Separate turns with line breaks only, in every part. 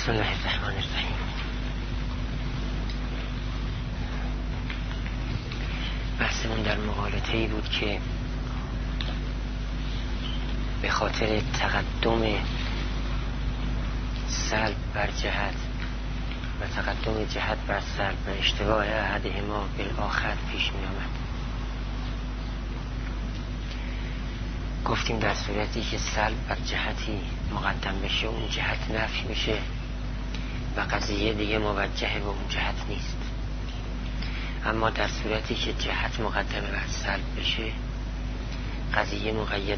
بسم الله الرحمن الرحیم. بحثمون در مقالطه‌ای بود که به خاطر تقدم سلب بر جهت و تقدم جهت بر سلب و اشتباه احدهما بالآخر پیش می آمد. گفتیم در صورتی که سلب بر جهتی مقدم بشه اون جهت نفی میشه و قضیه دیگه موجه به اون جهت نیست. اما در صورتی که جهت مقدم بر سلب بشه قضیه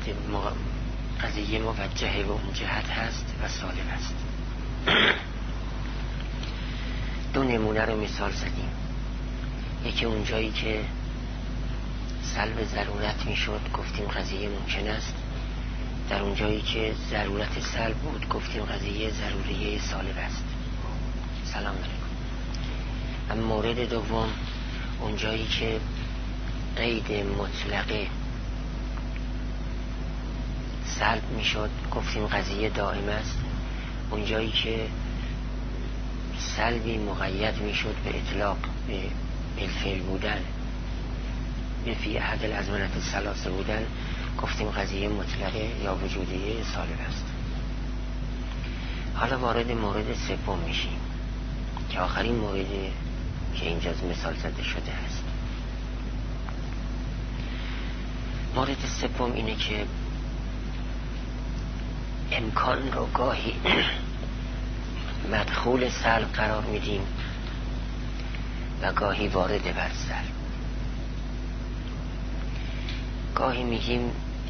موجه به اون جهت هست و سالب است. دو نمونه رو مثال زدیم. یکی اونجایی که سلب ضرورت میشد گفتیم قضیه ممکن است. در اونجایی که ضرورت سلب بود گفتیم قضیه ضروریه سالب است. سلام علیکم. اما مورد دوم اونجایی که قید مطلقه سلب میشد گفتیم قضیه دائم است. اونجایی که سلبی مقید میشد به اطلاق به بالفعل بودن به فی احد الازمنه الثلاثه بودن گفتیم قضیه مطلقه یا وجودیه سالب است. حالا وارد مورد سوم میشیم که آخرین موردی که اینجا مثال زده شده است. مورد سوم اینه که امکان رو گاهی مدخول سلب قرار میدیم و گاهی وارد بر سلب. گاهی میگیم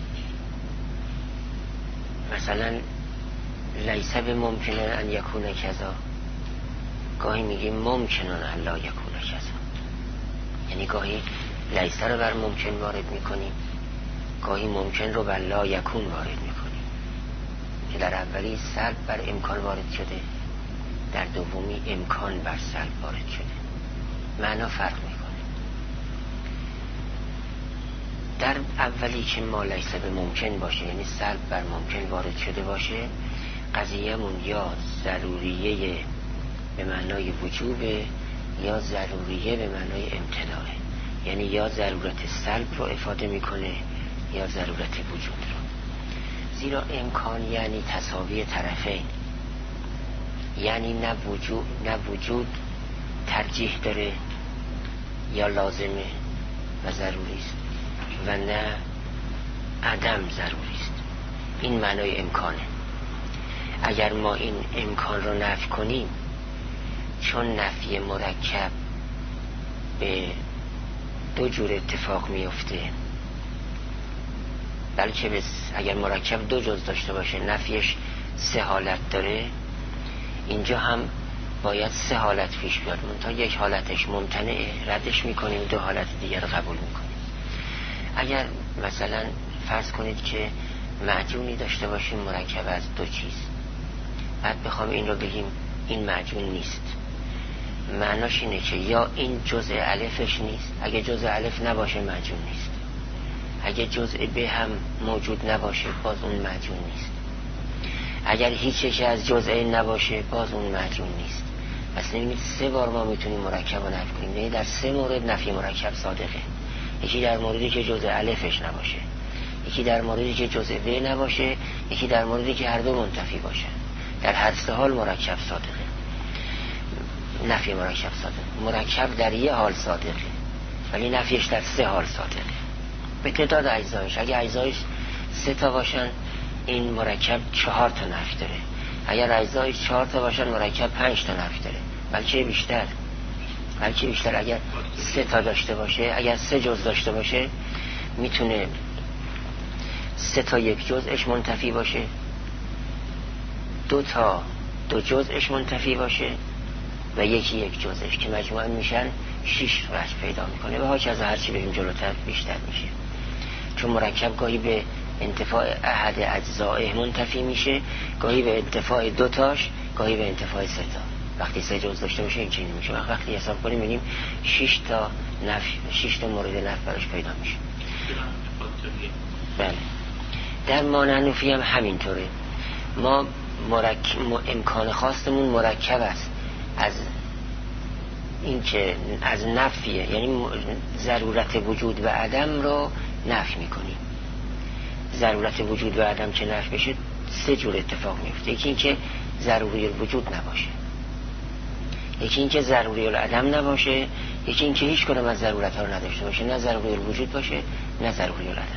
مثلا لیس بممکن ان یکون کذا، گاهی میگیم ممکن ان لا یکون کذا. یعنی گاهی لیس رو بر ممکن وارد میکنیم، گاهی ممکن رو بر لا یکون وارد میکنیم که در اولی سلب بر امکان وارد شده، در دومی امکان بر سلب وارد شده. معنا فرق میکنه. در اولی که ما لیس به ممکن باشه یعنی سلب بر ممکن وارد شده باشه قضیه‌مون یا ضروریه به معنای وجوبه یا ضروریه به معنای امتناعه. یعنی یا ضرورت سلب رو افاده میکنه یا ضرورت وجود رو. زیرا امکان یعنی تساوی طرفین، یعنی نه وجود ترجیح داره یا لازمه و ضروری است و نه عدم ضروری است. این معنای امکانه. اگر ما این امکان رو نفی کنیم، چون نفی مرکب به دو جور اتفاق میفته، بلکه اگر مرکب دو جز داشته باشه نفیش سه حالت داره، اینجا هم باید سه حالت پیش بیاد. منتها یک حالتش ممتنعه، ردش میکنیم، دو حالت دیگر رو قبول میکنیم. اگر مثلا فرض کنید که معجونی داشته باشیم مرکب از دو چیز، بعد بخوام این رو بگیم این معجون نیست، معناش اینه که یا این جزء الفش نیست، اگه جزء الف نباشه معجون نیست، اگه جزء ب هم موجود نباشه باز اون معجون نیست، اگر هیچ یکی از جزء نباشه باز اون معجون نیست. پس نمی‌بینید سه بار ما میتونیم مرکب رو نفی کنیم. یعنی در سه مورد نفی مرکب صادقه. یکی در موردی که جزء الفش نباشه، یکی در موردی که جزء ب نباشه، یکی در موردی که هر دو منتفی باشه. در هر سه حال مرکب صادقه، نفی مرکب صادقه. مرکب در یه حال صادقه ولی نفیش در سه حال صادقه به تعداد اجزایش. اگه اجزایش 3 تا باشن این مرکب 4 تا نفی داره. اگر اجزایش 4 تا باشن مرکب 5 تا نفی داره، بلکه بیشتر. اگر 3 تا داشته باشه، اگر 3 جزء داشته باشه میتونه 3 تا یک جزءش منتفی باشه، 2 تا 2 جزءش منتفی باشه و یکی یک جزءش که مجموعاً میشن 6 وجه پیدا میکنه و هرچی بریم جلوتر بیشتر میشه. چون مرکب گاهی به انتفاع احد اجزائه منتفی میشه، گاهی به انتفاع 2 تاش، گاهی به انتفاع 3 تا. وقتی 3 جزء داشته باشه این چنین میشه. وقتی حساب کنیم میبینیم 6 تا مورد نفی براش پیدا میشه. بله. در مانعنوفی هم همینطوره. ما امکان خواستمون مرکب است از این که از نفیه، یعنی ضرورت وجود و عدم رو نفی میکنیم. ضرورت وجود و عدم که نفی بشه 3 جور اتفاق میفته. یکی این که ضروری الوجود نباشه، یکی این که ضروری العدم نباشه، یکی این که هیچ کدام از ضرورت ها رو نداشته باشه، نه ضروری الوجود باشه نه ضروری العدم.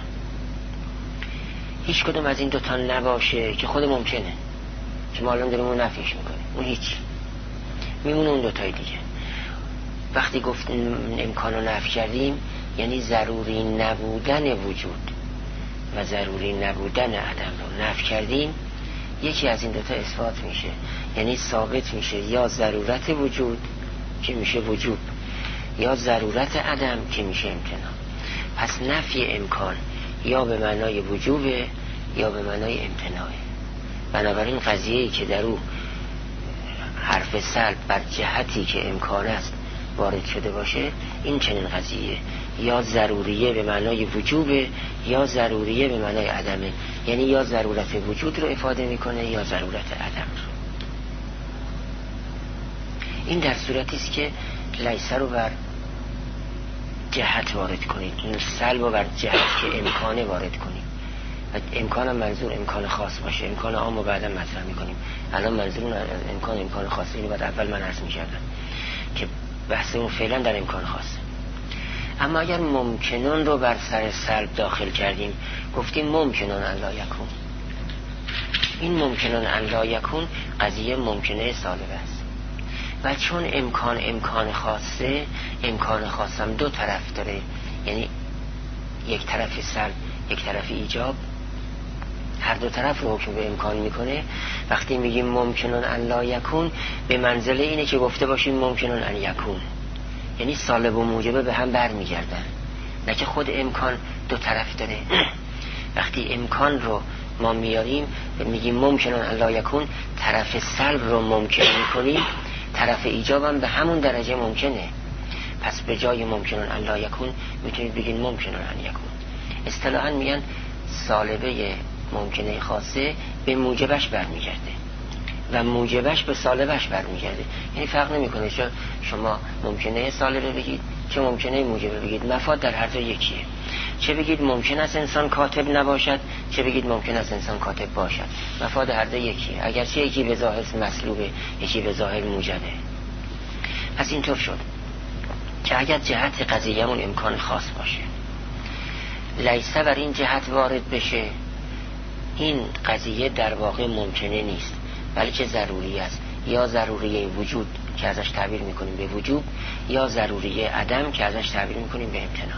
هیچ کدام از این دوتا نباشه که خود ممکنه، که ما الان داریم اون نفیش میکنیم، اون هیچ میمونه اون دوتای دیگه. وقتی گفتیم امکان رو نفی کردیم یعنی ضروری نبودن وجود و ضروری نبودن عدم رو نفی کردیم، یکی از این دوتا اثبات میشه، یعنی ثابت میشه یا ضرورت وجود که میشه وجود یا ضرورت عدم که میشه امتناع. پس نفی امکان یا به معنای وجوبه یا به معنای امتناعه. بنابراین قضیه‌ای که در او حرف سلب بر جهتی که امکان است وارد شده باشه، این چنین قضیه یا ضروریه به معنای وجوبه یا ضروریه به معنای عدمه، یعنی یا ضرورت وجود رو افاده میکنه یا ضرورت عدم رو. این در صورتی است که لیسه رو بر جهت وارد کنید، این سلب رو بر جهت که امکانه وارد کنید. امکان منظور امکان خاص باشه، امکان عام رو بعدا مطرح میکنیم. الان منظور امکان خاص، اینو بعد اول من عرض میکردم که بحثمون فعلا در امکان خاصه. اما اگر ممکنون رو بر سر سلب داخل کردیم، گفتیم ممکنون ان لا یکون، این ممکنون ان لا یکون قضیه ممکنه سالبه است. و چون امکان خاصه، امکان خاصم 2 طرف داره، یعنی یک طرف سلب یک طرف ایجاب، هر 2 طرف رو حکم به امکان میکنه. وقتی میگیم ممکنون ان لا یکون، به منزله اینه که گفته باشیم ممکنون ان یکون، یعنی سالب و موجبه به هم برمیگردن، نه که خود امکان 2 طرف داره. وقتی امکان رو ما میاریم میگیم ممکنون ان لا یکون، طرف سلب رو ممکن میکنیم، طرف ایجاب هم به همون درجه ممکنه. پس به جای ممکنون ان لا یکون میتونید بگین ممکنون ان یکون. اصطلاحاً میگن سالبه ممکنه خاصه به موجبش برمیگرده و موجبش به سالبش برمیگرده، یعنی فرق نمیکنه چه شما ممکنه سالبه بگید چه ممکنه موجبه بگید، مفاد در هر دو یکیه. چه بگید ممکن است انسان کاتب نباشد، چه بگید ممکن است انسان کاتب باشد، مفاد هر دو یکیه، اگرچه یکی به ظاهر مطلوبه یکی به ظاهر موجبه. پس اینطور شد که اگر جهت قضیه‌مون امکان خاص باشه، لیسه بر این جهت وارد بشه، این قضیه در واقع ممکنه نیست بلکه ضروری است، یا ضروری وجود که ازش تعبیر میکنیم به وجوب، یا ضروری عدم که ازش تعبیر میکنیم به امتناع.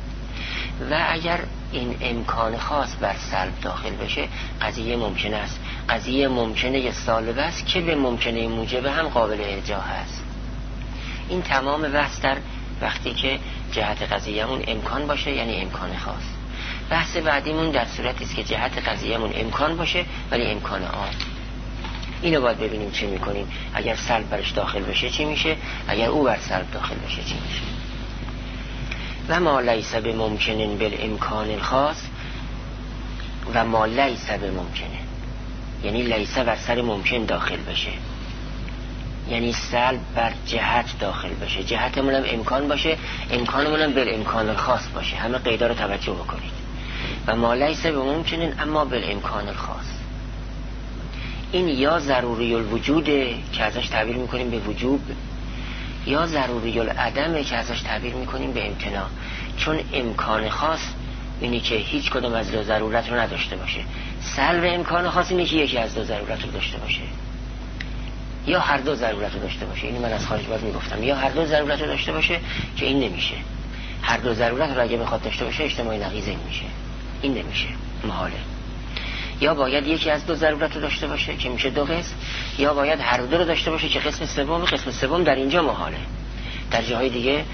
و اگر این امکان خاص بر سلب داخل بشه، قضیه ممکنه است، قضیه ممکنه سالب است که به ممکنه موجب هم قابل ارجاح است. این تمام بحث در وقتی که جهت قضیه‌مون امکان باشه، یعنی امکان خاص. بحث بعدیمون در صورتی است که جهت قضیه‌مون امکان باشه ولی امکان عام. اینو باید ببینیم چه میکنیم. اگر سلب برش داخل بشه چی میشه، اگر او بر سلب داخل بشه چی میشه. و ما لیس بممکن بالامکان الخاص و ما لیس بممکنه، یعنی لیس بر سر ممکن داخل بشه، یعنی سلب بر جهت داخل بشه، جهتمون هم امکان باشه، امکانمون هم بالامکان الخاص باشه. همه قیدا رو توجه بکنید. و ما لیس بممکن اما بالامکان الخاص، این یا ضروری الوجوده که ازش تعبیر میکنیم به وجوب، یا ضروری العدمه که ازش تعبیر میکنیم به امتناع. چون امکان خاص اینی که هیچ کدوم از 2 ضرورت رو نداشته باشه، سلب امکان خاص اینی که یکی از 2 ضرورت رو داشته باشه، یا هر 2 ضرورت رو داشته باشه. اینو من از خارج باید میگفتم، یا هر 2 ضرورت رو داشته باشه که این نمیشه. هر 2 ضرورت رو اگه بخواد داشته باشه اجتماعی نقیض این میشه، این نمیشه، محاله. یا باید یکی از 2 ضرورت رو داشته باشه که میشه 2 قسم، یا باید هر 2 رو داشته باشه که قسم سوم در اینجا محاله. در جاهای دیگه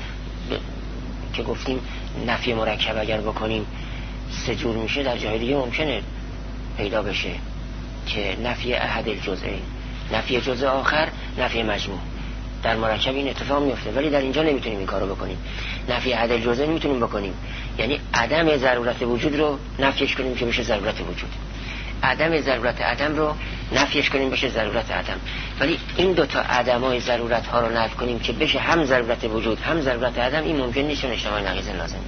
که گفتیم نفی مرکب اگر بکنیم 3 جور میشه، در جاهای دیگه ممکنه پیدا بشه که نفی احد الجزئین، نفی جزء آخر، نفی مجموع. در مرکب این اتفاق میفته، ولی در اینجا نمیتونیم این کارو بکنیم. نفی احد الجزئین میتونیم بکنیم، یعنی عدم ضرورت وجود رو نفیش کنیم که بشه ضرورت وجود، عدم ضرورت عدم رو نفیش کنیم بشه ضرورت عدم. ولی این دوتا عدمای ضرورت ها رو نفی کنیم که بشه هم ضرورت وجود هم ضرورت عدم، این ممکن نیست، چون اجتماع نقیض لازمه.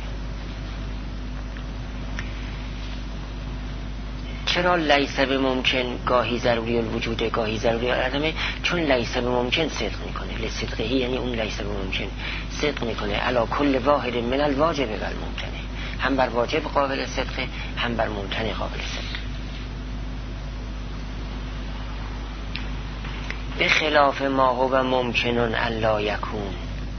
چرا لیس به ممکن گاهی ضروری الوجود گاهی ضروری العدمه؟ چون لیس به ممکن صدق میکنه. لصدقهی یعنی اون لیس به ممکن صدق میکنه علا کل واحد من الواجب و الممتنع، هم بر واجب قابل صدقه هم بر ممتنع قابل صدقه. به خلاف ما هو ممکن الا یکون،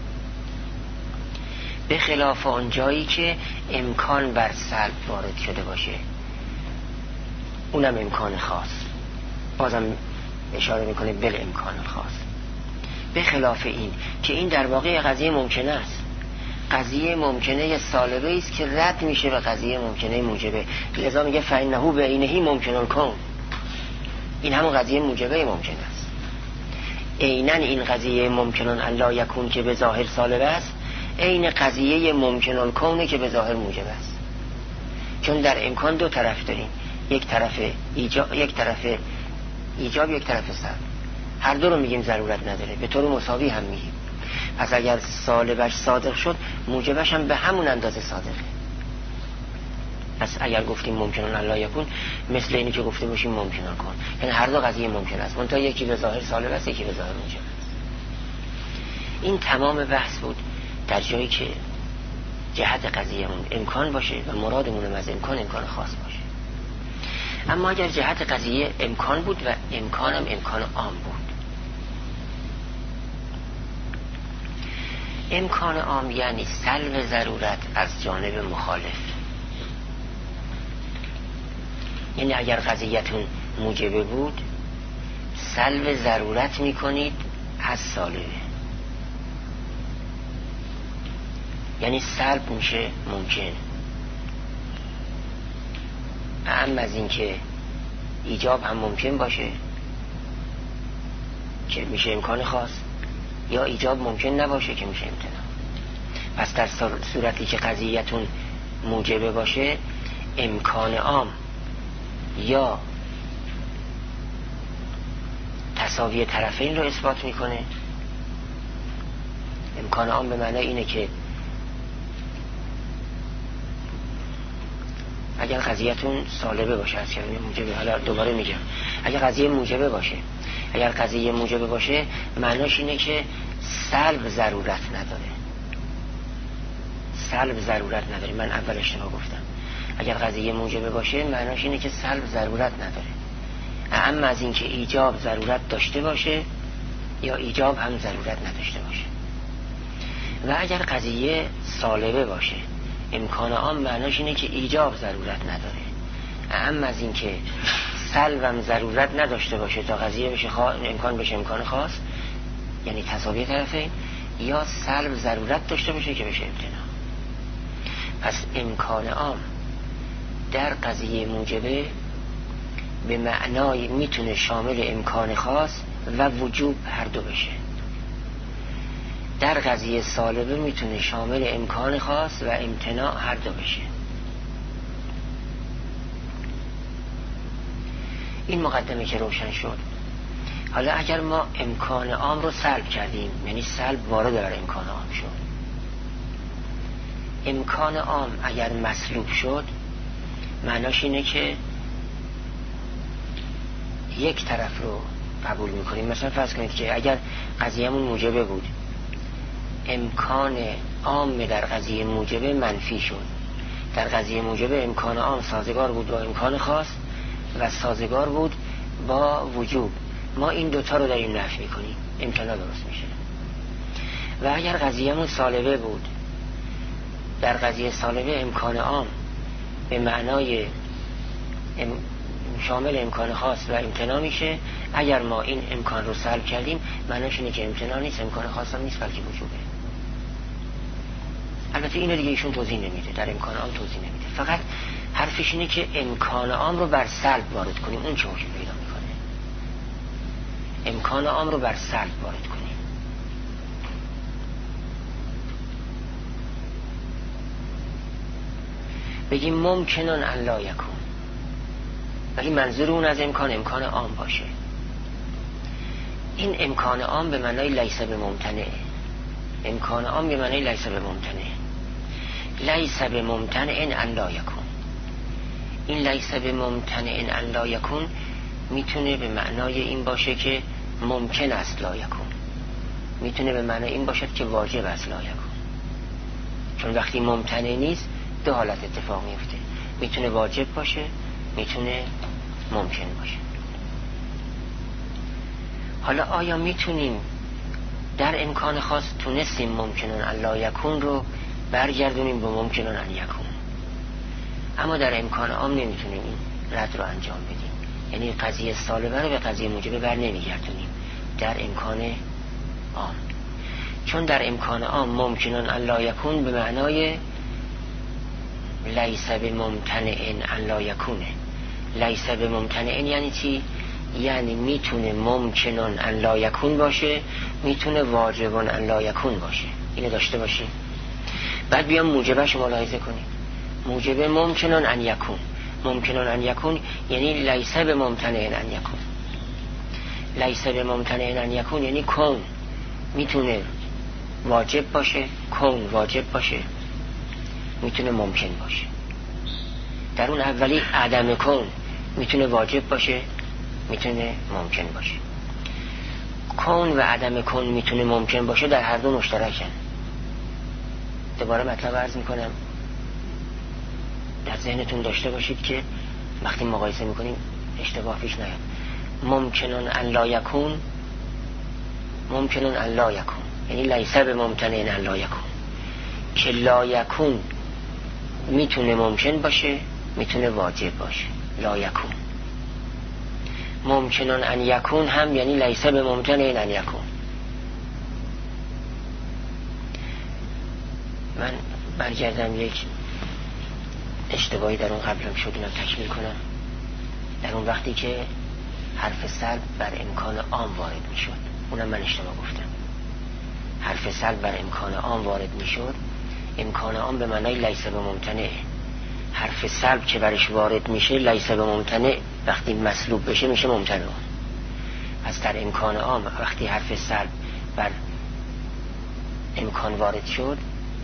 به خلاف آن جایی که امکان بر سلب وارد شده باشه، اونم امکان خاص، بازم اشاره میکنه بل امکان خاص. به خلاف این که این در واقع قضیه ممکنه است، قضیه ممکنه سالبه است که رد میشه به قضیه ممکنه موجبه، لذا میگه فإنه بعینه ممکن الکون، این همون قضیه موجبه ممکن است. عیناً این قضیه ممکن الا یکون که به ظاهر سالبه است، عین قضیه ممکن الکونه که به ظاهر موجبه است. چون در امکان دو طرف داریم، یک طرف ایجاب یک طرف سلب، هر دو رو میگیم ضرورت نداره، به طور مساوی هم میگیم. پس اگر سالبش صادق شد موجبش هم به همون اندازه صادقه. پس اگر گفتیم ممکن الا یکون مثل اینی که گفته باشیم ممکن کن، یعنی هر دو قضیه ممکن است، منتها یکی به ظاهر سالب است یکی به ظاهر موجب است. این تمام بحث بود در جایی که جهت قضیهمون امکان باشه و مرادمون از امکان خاص باشه. اما اگر جهت قضیه امکان بود و امکانم امکان عام بود، امکان عام یعنی سلب ضرورت از جانب مخالف، یعنی اگر قضیتون موجبه بود سلب ضرورت میکنید از سالبه، یعنی سلب میشه ممکن، اما از این که ایجاب هم ممکن باشه که میشه امکان خاص، یا ایجاب ممکن نباشه که میشه امتناع. پس در صورتی که قضیتون موجبه باشه امکان عام یا تساوی طرفین رو اثبات میکنه. امکان عام به معنی اینه که اگر قضیتون سالبه باشه، از کلمه موجبه، حالا دوباره میگم، اگر قضیه موجبه باشه معناش اینه که سلب ضرورت نداره. من اول اشتباه گفتم. اگر قضیه موجبه باشه معناش اینه که سلب ضرورت نداره، اما از این که ایجاب ضرورت داشته باشه یا ایجاب هم ضرورت نداشته باشه. و اگر قضیه سالبه باشه امکان عام معناش اینه که ایجاب ضرورت نداره، اما از این که سلبم ضرورت نداشته باشه تا قضیه بشه امکان بشه امکان خاص، یعنی تساوی طرفین، یا سلب ضرورت داشته باشه که بشه امتناع. پس امکان عام در قضیه موجبه به معنای میتونه شامل امکان خاص و وجوب هر دو بشه، در قضیه سالبه میتونه شامل امکان خاص و امتناع هر دو بشه. این مقدمه که روشن شد. حالا اگر ما امکان عام رو سلب کردیم، یعنی سلب وارد بر امکان عام شد، امکان عام اگر مسلوب شد معناش اینه که یک طرف رو قبول میکنیم. مثلا فرض کنید که اگر قضیه‌مون موجبه بود، امکان عام در قضیه موجبه منفی شد، در قضیه موجبه امکان عام سازگار بود با امکان خاص و سازگار بود با وجوب، ما این دوتا رو داریم نفی میکنیم، امتناع درست میشه. و اگر قضیه‌مون سالبه بود، در قضیه سالبه امکان عام به معنای شامل امکان خاص و امتناع میشه. اگر ما این امکان رو سلب کردیم معناش اینه که امتناع نیست، امکان خاص هم نیست، بلکه وجوبه. البته اینو دیگه ایشون توضیح نمیده، در امکان عام توضیح نمیده، فقط حرفش اینه که امکان عام رو بر سلب وارد کنیم. اون چه وجود پیدا میکنه؟ امکان عام رو بر سلب وارد کنیم. بگیم ممکنن ان لا یکون، ولی منظور اون از امکان عام باشه. این امکان عام به معنای لیس بممتنع، امکان عام به معنای لیس بممتنع. لیس بممتنع ان لا یکون. این لیس بممتنع ان لا یکون میتونه به معنای این باشه که ممکن است لا یکون، میتونه به معنای این باشد که واجب است لا یکون. چون وقتی ممتنع نیست دو حالت اتفاق میفته، میتونه واجب باشه، میتونه ممکن باشه. حالا آیا میتونیم در امکان خاص تونستیم ممکنون ان لا یکون رو برگردونیم به ممکنون ان یکون، اما در امکان عام نمیتونیم این رد رو انجام بدیم، یعنی قضیه سالبه رو به قضیه موجبه بر نمیگردونیم در امکان عام. چون در امکان عام ممکنون ان لا یکون به معنای لیس بممتنع ان لا یکونه. لیس بممتنع یعنی چی؟ یعنی میتونه ممکنون ان لا یکون باشه، میتونه واجبون ان لا یکون باشه، اینو داشته باشیم. بعد بیام موجبش ملاحظه کنیم. موجبه ممکنون ان یکون، ممکنون ان یکون یعنی لیس بممتنع ان یکون. لیس بممتنع ان یکون یعنی کون میتونه واجب باشه، کون واجب باشه، میتونه ممکن باشه. در اون اولی عدم کون میتونه واجب باشه، میتونه ممکن باشه. کون و عدم کون میتونه ممکن باشه در هر دو مشترکن. دوباره مطلب عرض میکنم در ذهنتون داشته باشید که وقتی مقایسه میکنیم اشتباه پیش نیاد. ممکنون ان لا یکون، ممکنون ان لا یکون یعنی لیس بممتنع ان لا یکون، که لا یکون میتونه ممکن باشه، میتونه واجب باشه. لا یکون ممکنون ان یکون هم یعنی لیس بممتنع ان یکون. من برگردم یک اشتباهی در اون قبلم شد اینم تکمیل کنم. در اون وقتی که حرف سلب بر امکان عام وارد می شد، اونم من اشتباه گفتم. حرف سلب بر امکان عام وارد می شد، امکان عام به معنای لیس بممتنع. حرف سلب که برش وارد میشه لیس بممتنع وقتی مسلوب بشه میشه ممتنع. پس در امکان عام وقتی حرف سلب بر امکان وارد شد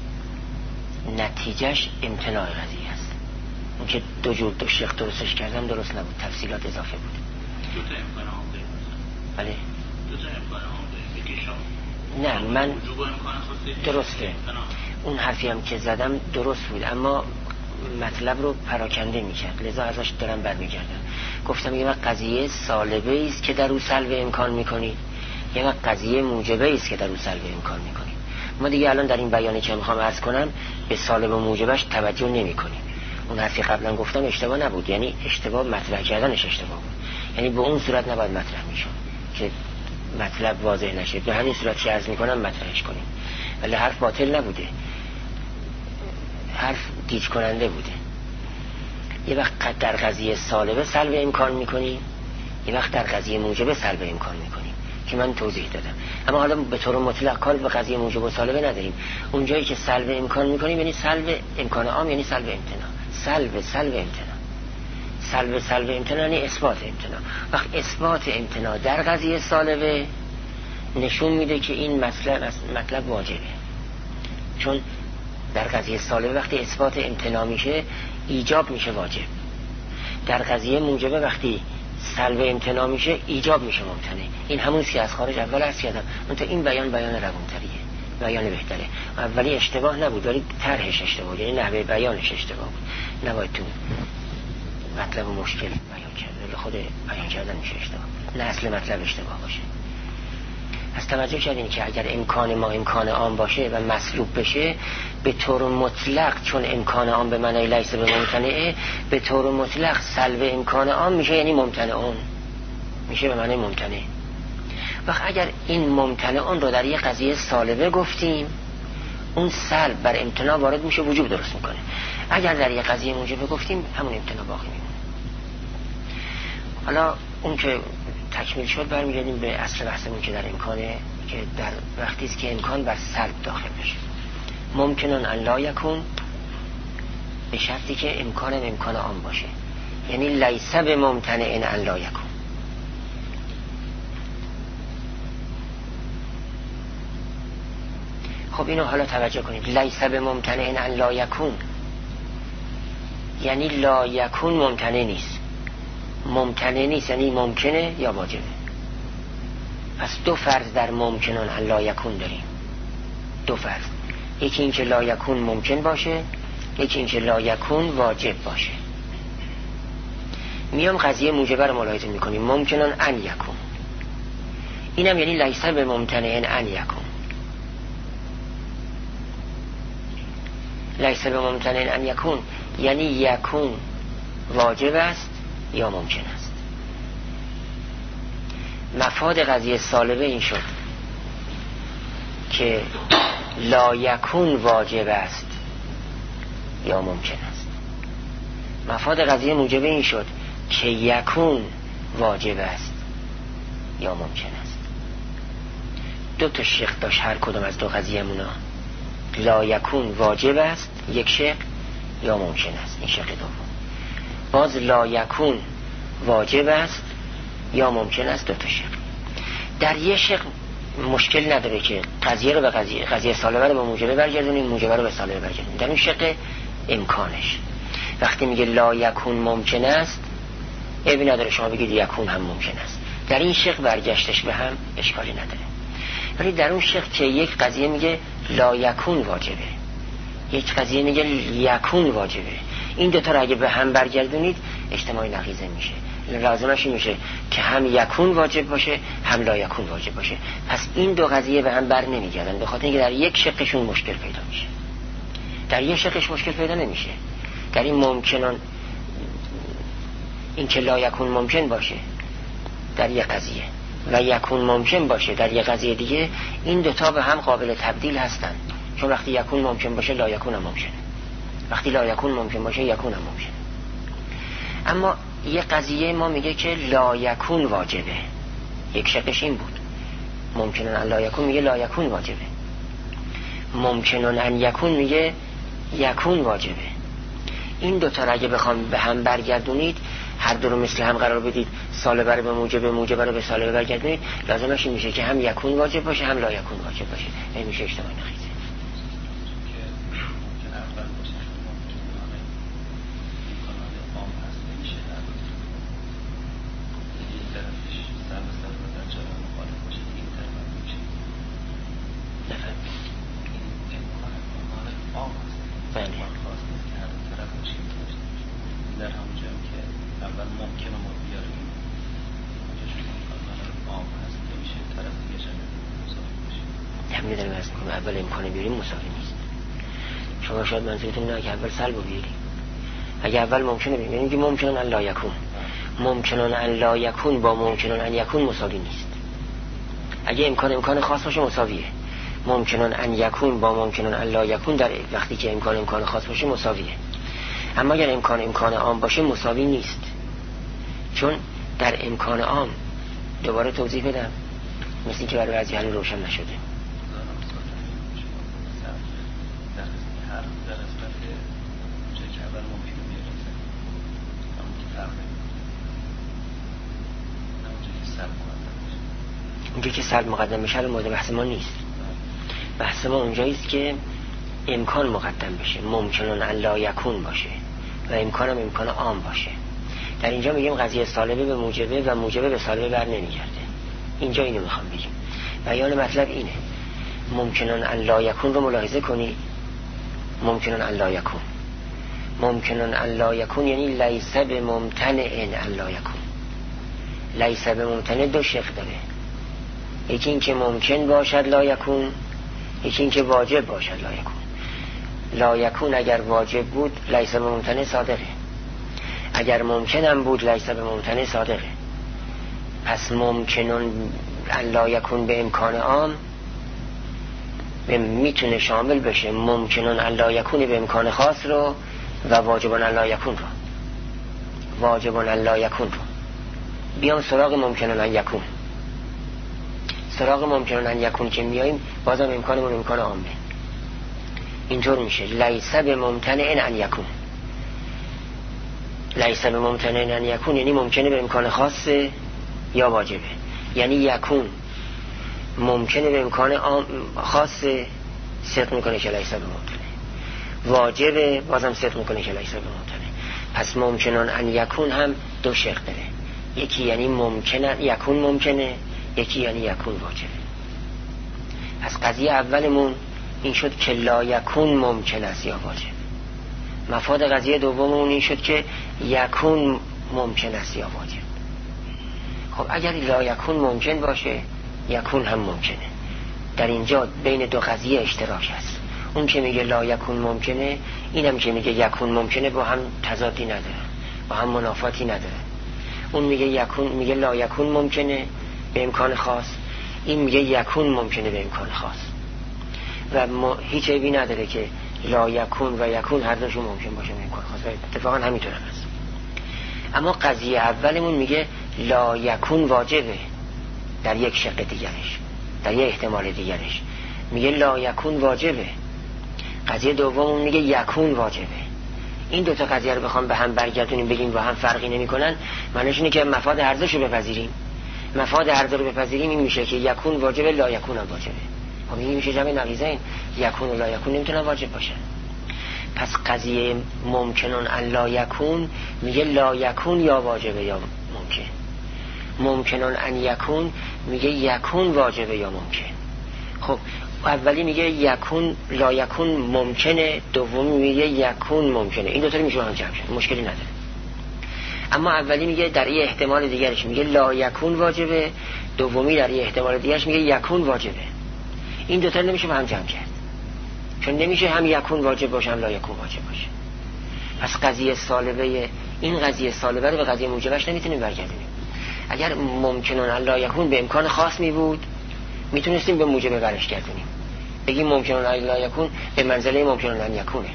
نتیجهش امتناع قضیه است. اون که دو شق درستش کردم درست نبود، تفصیلات اضافه بود.
دو تا امکان عام
بله
دو تا امکان عام
نه من درسته، اون حرفی هم که زدم درست بود اما مطلب رو پراکنده میکرد، لذا ازش دارم برمیگردم. گفتم یه وقت قضیه سالبه است که در او سلب امکان میکنید، یه وقت قضیه موجبه است که در او سلب امکان میکنید. ما دیگه الان در این بیانی که میخوام عرض کنم به سالب و موجبش توجه نمی کنیم. اون حرفی قبلا گفتم اشتباه نبود، یعنی اشتباه مطرح کردنش اشتباه بود، یعنی به اون صورت نباید مطرح میشون که مطلب واضح نشه. به همین صورت که عرض میکنم مطرحش کنیم، ولی حرف باطل نبوده، حرف گیج کننده بوده. یه وقت در قضیه سالبه سلب امکان میکنیم، یه وقت در قضیه موجبه سلب امکان میکنیم که من توضیح دادم. اما حالا به طور مطلق کار به قضیه موجب و سالبه نداریم. اونجایی که سلب امکان میکنیم یعنی سلب امکان عام، یعنی سلب امتناع. سلب امتناع، سلب امتناع یعنی اثبات امتناع. وقت اثبات امتناع در قضیه سالبه نشون میده که این مطلب واجبه. چون در قضیه سالبه وقتی اثبات امتناع میشه ایجاب میشه واجب. در قضیه موجبه وقتی سلب امتناع میشه ایجاب میشه ممتنع. این همونیست که از خارج اول عرض کردم. منتها این بیان روانتریه، بیان بهتره. اولی اشتباه نبود ولی طرحش اشتباه، یعنی نحوه بیانش اشتباه بود. نباید تو مطلب مشکل بیان کرد، خود بیان کردن میشه اشتباه، نه اصل مطلب اشتباه باشه. از توجه کردین که اگر امکان ما امکان عام باشه و مسلوب بشه به طور مطلق، چون امکان عام به معنای لیس بممتنعه، به طور مطلق سلب امکان عام میشه یعنی ممتنعون میشه به معنای ممتنع. وقت اگر این ممتنعون رو در یه قضیه سالبه گفتیم اون سلب بر امتناع وارد میشه وجوب درست میکنه. اگر در یه قضیه موجبه گفتیم همون امتناع باقی میمونه. حالا اون که تکمیل شد برمیگردیم به اصل بحثمون که در امکانه، که در وقتی است که امکان بر سلب داخل بشه. ممکنون ان لا یکون به شرطی که امکان عام باشه، یعنی لیس بممتنع ان لا یکون. خب اینو حالا توجه کنید. لیس بممتنع ان لا یکون یعنی لا یکون ممتنع نیست. ممتنع نیست یعنی ممکنه یا واجبه. پس دو فرض در ممکنون ان لا یکون داریم. دو فرض، یکی این که لا یکون ممکن باشه، یکی این که لا یکون واجب باشه. میام قضیه موجبه رو ملاحظه میکنیم. ممکنون ان یکون، اینم یعنی لیس بممتنع ان یکون. لیس بممتنع ان یکون یعنی یکون واجب است یا ممکن است. مفاد قضیه سالبه این شد که لا یکون واجب است یا ممکن است. مفاد قضیه موجبه این شد که یکون واجب است یا ممکن است. دو تا شق داشت هر کدوم از دو قضیه مونا. لا یکون واجب است یک شق یا ممکن است این شق دوم. باز لا یکون واجب است یا ممکن است دو تا شق. در یه شق مشکل نداره که قضیه رو به قضیه سالبه رو به موجبه برگردونیم، موجبه رو به سالبه برگردونیم. در اون شق امکانش وقتی میگه لا یکون ممکن است عیبی نداره شما بگید یکون هم ممکن است. در این شق برگشتش به هم اشکالی نداره. ولی در اون شق که یک قضیه میگه لا یکون واجبه، یک قضیه میگه یکون واجبه، این دوتا رو اگه به هم برگردونید اجتماعی نقیضه میشه. لازمش این میشه که هم یکون واجب باشه هم لا یکون واجب باشه. پس این دو قضیه به هم بر نمیگردن، به خاطر اینکه در یک شقشون مشکل پیدا میشه. در یک شقش مشکل پیدا نمیشه. در این ممکنون این که لا یکون ممکن باشه در یک قضیه و یکون ممکن باشه در یک قضیه دیگه، این دوتا به هم قابل تبدیل هستن. چون وقتی یکون ممکن باشه لا یکون هم ممکنه، وقتی لا یکون ممکن باشه یکون هم ممکنه. اما یه قضیه ما میگه که لا یکون واجبه، یک شقش این بود. ممکنون ان لا یکون میگه لا یکون واجبه، ممکنون ان یکون میگه یکون واجبه. این دوتا را اگه بخوام به هم برگردونید، هر دو رو مثل هم قرار بدید، سالبه رو به موجبه، موجبه رو به سالبه برگردونید، لازمش این میشه که هم یکون واجب باشه هم لا یکون واجب باشه. این میشه اجتماعی نقیضه. اول امکانه بیاریم مساوی نیست. شما شاید منظورتون نه که اول سلب بیاریم. اگه اول ممکنه بیاریم یعنی که ممکنون ان لا یکون، ممکنون ان لا یکون با ممکنون ان یکون مساوی نیست. اگه امکان خاص باشه مساویه. ممکنون ان یکون با ممکنون ان لا یکون در وقتی که امکان خاص باشه مساویه. اما اگر امکان عام باشه مساوی نیست. چون در امکان عام دوباره توضیح بدم مثل که برای بعضی حل روشن نشده. اونجا که سلب مقدم بشه مورد بحث ما نیست. بحث ما اونجاییست که امکان مقدم بشه، ممکنون ان لا یکون باشه و امکانم امکان عام باشه. در اینجا میگیم قضیه سالبه به موجبه و موجبه به سالبه بر نمیگرده. اینجا اینو میخوام بگیم. بیان مطلب اینه. ممکنون ان لا یکون رو ملاحظه کنی. ممکنون ان لا یکون، ممکنون ان لا یکون یعنی لیس بممتنع ان لا یکون. لیس بممتنع دو شق داره، یکی این که ممکن باشد لا یکون، یکی این که واجب باشد لا یکون. لا یکون اگر واجب بود لیس بممتنع صادقه، اگر ممکنم بود لیس بممتنع صادقه. پس ممکنون ان لا یکون به امکان عام میتونه شامل بشه ممکنون ان لا یکون به امکان خاص رو و واجبون ان لا یکون رو. واجبون ان لا یکون رو بیام سراغ ممکنون ان یکون. سراغ ممکنون ان یکون که میاییم بازم امکانمون امکان عامه. اینطور میشه لیس بممتنع ان یکون. لیس بممتنع ان یکون یعنی ممکنه به امکان خاصه یا واجبه. یعنی یکون ممکنه به امکان خاصه صدق میکنه که لیس بممتنع، واجبه بازم صدق میکنه که لیس بممتنع. پس ممکنون ان یکون هم دو شق داره، یکی یعنی ممکنه یکون ممکنه، یکی یعنی یکون واجبه. پس قضیه اولمون این شد که لا یکون ممکن است یا واجب. مفاد قضیه دوممون این شد که یکون ممکن است یا واجب. خب اگر لا یکون ممکن باشه یکون هم ممکنه. در اینجا بین دو قضیه اشتراک هست. اون که میگه لا یکون ممکنه، اینم که میگه یکون ممکنه، با هم تضادی نداره، با هم منافاتی نداره. اون میگه لا یکون ممکنه به امکان خاص، این میگه یکون ممکنه به امکان خاص و هیچ عیبی نداره که لا یکون و یکون هر دوشون ممکن باشه به امکان خاص و اتفاقا همینطور هم هست. اما قضیه اولمون میگه لا یکون واجبه در یک شق دیگرش، در یک احتمال دیگرش میگه لا یکون واجبه. قضیه دوممون میگه یکون واجبه. این دوتا قضیه رو بخوام به هم برگردونیم بگیم با هم فرقی نمی‌کنن، معنیش اینه که مفاد هر دوشو بپذیریم. مفاد هر دو رو بپذیریم این میشه که یکون واجبه لا یکون هم واجبه. خب این میشه جمع نقیضین، یکون و لا یکون نمیتونن واجب باشن. پس قضیه ممکنون ان لا یکون میگه لا یکون یا واجبه یا ممکن. ممکنون ان یکون میگه یکون واجبه یا ممکن. خب اولی میگه یکون لا یکون ممکنه، دومی میگه یکون ممکنه. این دو تا میشه هم جمع شد، مشکلی نداره. اما اولی میگه در یه احتمال دیگرش میگه لا یکون واجبه، دومی در یه احتمال دیگرش میگه یکون واجبه. این دو تا نمیشه با هم جمع کرد، چون نمیشه هم یکون واجب باشه هم لا یکون واجب باشه. پس قضیه سالبه، این قضیه سالبه رو به قضیه موجبش نمیتونیم برگردونیم. اگر ممکنون لا یکون به امکان خاص می بود میتونستیم به موجب برش گردونیم، بگیم ممکنون لا یکون به منزله ممکنون ان یکونه.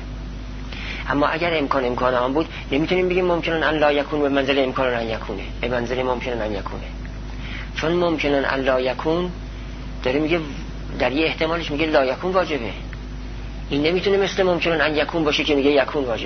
اما اگر امکان آن بود نمیتونیم بگیم ممکنون ان لا یکون به منزله امکان ان یکونه، به منزله ممکنون ان یکونه. چون ممکنون ان لا یکون داره میگه در یه احتمالش میگه لا یکون واجبه. این نمیتونه مثل ممکنون ان یکون باشه که میگه یکون واجبه.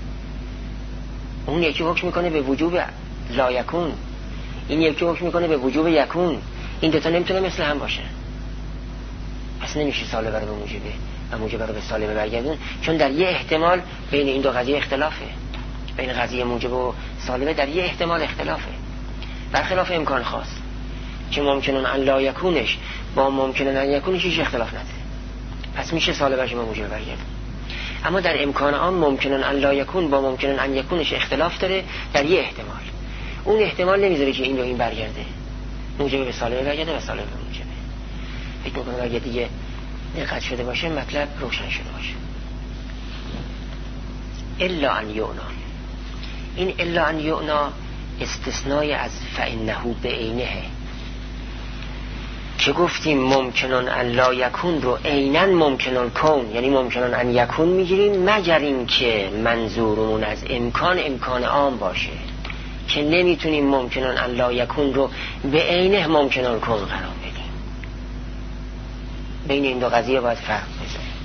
اون یکی حکم میکنه به وجوب لا یکون، این یکی حکم میکنه به وجوب یکون. این دوتا نمیتونه مثل هم باشه. پس نمیشه سالبه رو به موجبه و موجبه رو به سالبه برگردون، چون در یه احتمال بین این دو قضیه اختلافه. بین قضیه موجب و سالبه در یه احتمال اختلافه، برخلاف امکان خاص که ممکنون ان لا یکونش با ممکنون ان یکونش هیچ اختلاف نداره. پس میشه سالبهش به موجبه برگردون. اما در امکان عام ممکنون ان لا یکون با ممکنون ان یکونش اختلاف داره در یه احتمال. اون احتمال نمیذاره که این رو این برگرده، موجبه به سالبه برگرده و سالبه به موجبه. فکر میکنم اگه دیگه دقت شده باشه مطلب روشن شده باشه. الا ان یعنا، این الا ان یعنا استثنای از فانه به عینه که گفتیم ممکنون ان لا یکون رو عیناً ممکنون کون، یعنی ممکنون ان یکون میگیریم مگر این که منظورمون از امکان عام باشه، که نمیتونیم ممکنون ان لا یکون رو به عینه ممکنون کون قرار بدیم. بین این دو قضیه باید فرق بذاریم.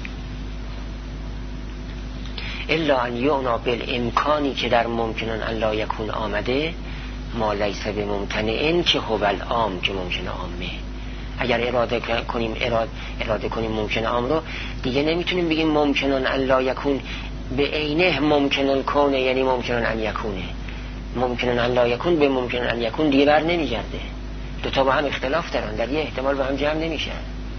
الا ان یعنا بالامکانی که در ممکنون ان لا یکون آمده، ما لیس بممتنع که هو العام که ممکن عامه. اگر اراده کنیم ممکن عام رو، دیگه نمیتونیم بگیم ممکنون ان لا یکون به عینه ممکنون کونه، یعنی ممکنون ان یکونه. ممکنون ان لا یکون به ممکنون ان یکون دیگه بر نمیگرده، دوتا با هم اختلاف دارن، در یه احتمال با هم جمع نمیشن.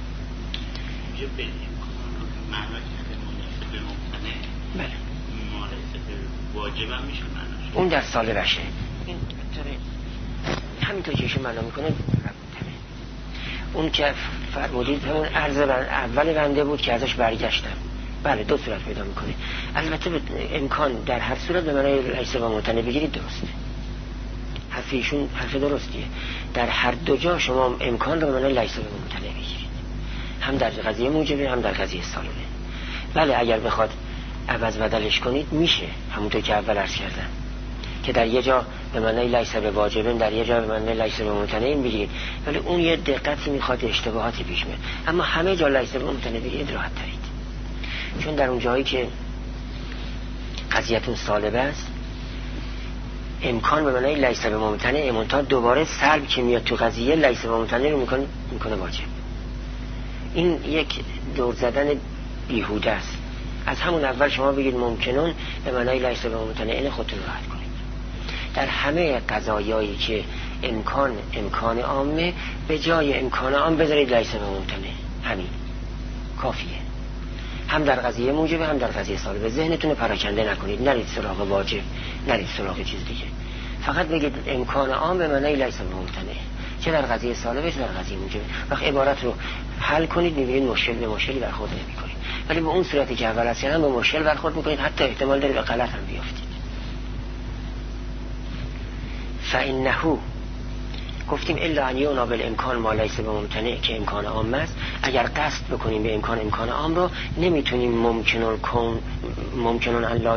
بله.
واجب هم میشه معناش.
اون در سالبشه. این همینطور که ایشون معنا میکنه. اون که فرمودید همون عرض اول بنده بود که ازش برگشتم. بله دو صورت پیدا میکنه. البته امکان در هر صورت به معنای لیس و ممتنع بگیرید درسته. حرف ایشون حرف درستیه. در هر دو جا شما امکان رو به معنای لیس و ممتنع بگیرید. هم در قضیه موجبه هم در قضیه سالبه. بله اگر بخواد عوض بدلش کنید میشه، همونطور که اول عرض کردم که در یه جا به معنای لیس به واجبه، در یه جا به معنای لیس به ممتنع بگیرید، ولی اون یه دقتی میخواد، اشتباهاتی پیش میاد. اما همه جا لیس به ممتنع بگیرید راحت ترید، چون در اون جایی که قضیتون سالبه است امکان به معنای لیس به ممتنع، امکان دوباره سلب که میاد تو قضیه لیس به ممتنع رو میکنه واجب. این یک دور زدن بیهوده است. از همون اول شما بگید ممکنون به معنای لیس به ممتنع، این خودتون راحت کنید. در همه قضایایی که امکان عامه، به جای امکان عام بذارید لیس به ممتنع، همین کافیه. هم در قضیه موجب هم در قضیه سالب. ذهنتون رو پراکنده نکنید، نرید سراغ واجب، نرید سراغ چیز دیگه. فقط بگید امکان عام به معنای لیس به ممتنع، چه در قضیه سالب چه در قضیه موجب. وقت عبارت رو حل کنید می‌بینید مشکلی برخورد نمی‌کنید. ولی به اون صورتی که اول اصلا به مشکل برخورد می‌کنید، حتی احتمال داره به غلط هم بیافتید. فإنه گفتیم الا ان یعنا بالامکان ما لیس به ممتنع که امکان عام است. اگر قصد بکنیم به امکان عام رو، نمیتونیم ممکنون ان لا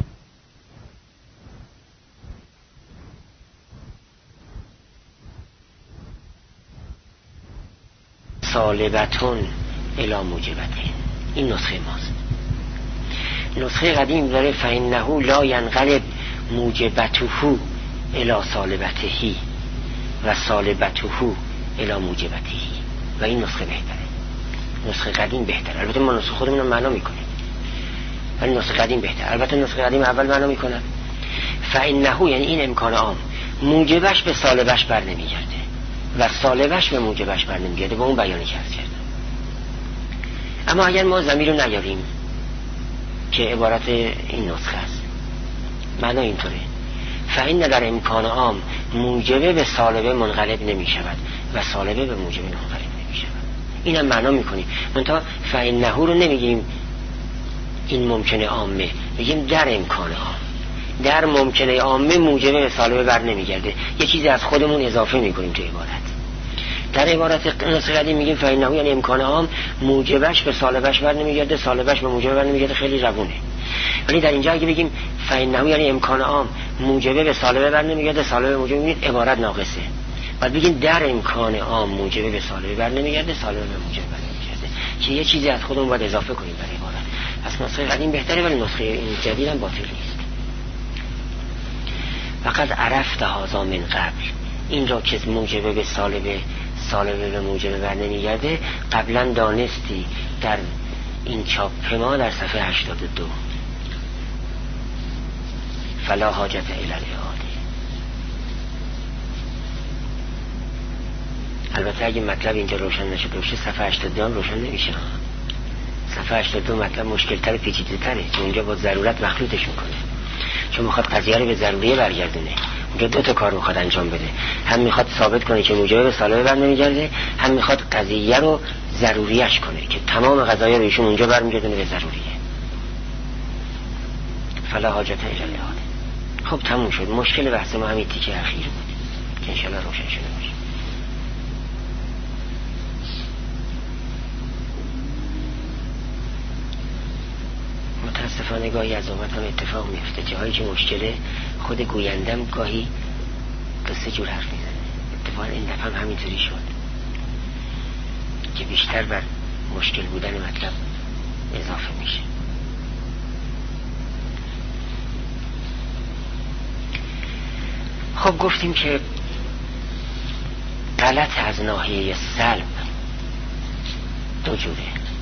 سالبتون الا موجبته. این نسخه ماست. نسخه قدیم داره فإنه لا ینقلب موجبته الا سالبته و سالبته الی موجبته. و این نسخه بهتره. نسخه قدیم بهتره. البته ما نسخه خودمون رو معنا میکنیم، ولی نسخه قدیم بهتره. البته نسخه قدیم اول معنا میکنه فإنه، یعنی این امکان عام موجبش به سالبش بر نمیگرده و سالبش به موجبش بر نمیگرده. با اون بیانی که عرض کردم. اما اگر ما ضمیر رو نیاریم که عبارت این نسخه است، معنا اینطوره فإن در امکان عام موجبه به سالبه منقلب نمی شود و سالبه به موجبه منقلب نمی شود. اینم معنا میکنیم. منتها فإنه رو نمیگیم این ممکنه عامه، میگیم در امکان عام. در ممکنه عامه موجبه به سالبه بر نمیگرده. یه چیزی از خودمون اضافه میکنیم تو عبارت. در عبارت نسخه قدیم میگیم فإنه یعنی امکان عام موجبش به سالبش بر نمیگرده، سالبش به موجبه بر نمیگرده. خیلی روونه. ولی در اینجا اگه بگیم فإنه یعنی امکان عام موجبه به سالبه بر نمیگرده، سالبه به موجبه میگرده، عبارت ناقصه. بعد بگیم در امکان عام موجبه به سالبه بر نمیگرده، سالبه به موجبه بر نمیگرده، که یه چیزی از خودمون باید اضافه کنیم در عبارت. پس نسخه قدیم بهتره، ولی نسخه این جدید هم باطل نیست. فقط عرفت هذا من قبل، این را که موجبه به سالبه به موجبه بر نمیگرده قبلا دانستی در این چاپ ما در صفحه 82. فلا حاجت الی الاعاده. البته اگه مطلب اینجا روشن نشده باشه صفحه 82 هم روشن نمیشه. صفحه 82 مطلب مشکل تر، پیچیده تره، چون اونجا با ضرورت مخلوطش میکنه، چون میخواد قضیه رو به ضروریه برگردونه. اونجا دو تا کار میخواد انجام بده، هم میخواد ثابت کنه که موجبه به سالبه بر نمیگرده، هم میخواد قضیه رو ضروریش کنه که تمام قضایا رو ایشون اونجا برمیگردونه به ضروریه. فلا حاجت الی الاعاده. خب تموم شد. مشکل بحث ما همین تیکه اخیر بود که انشالله روشن شده باشه. متاسفانه گاهی از اوقات هم اتفاق میفته جاهایی که مشکله خود گویندم گاهی قصه جور حرف میزنه. اتفاقا این دفعه هم همینطوری شد که بیشتر بر مشکل بودن مطلب اضافه میشه. خب گفتیم که غلط از ناحیه سلب دو جوره.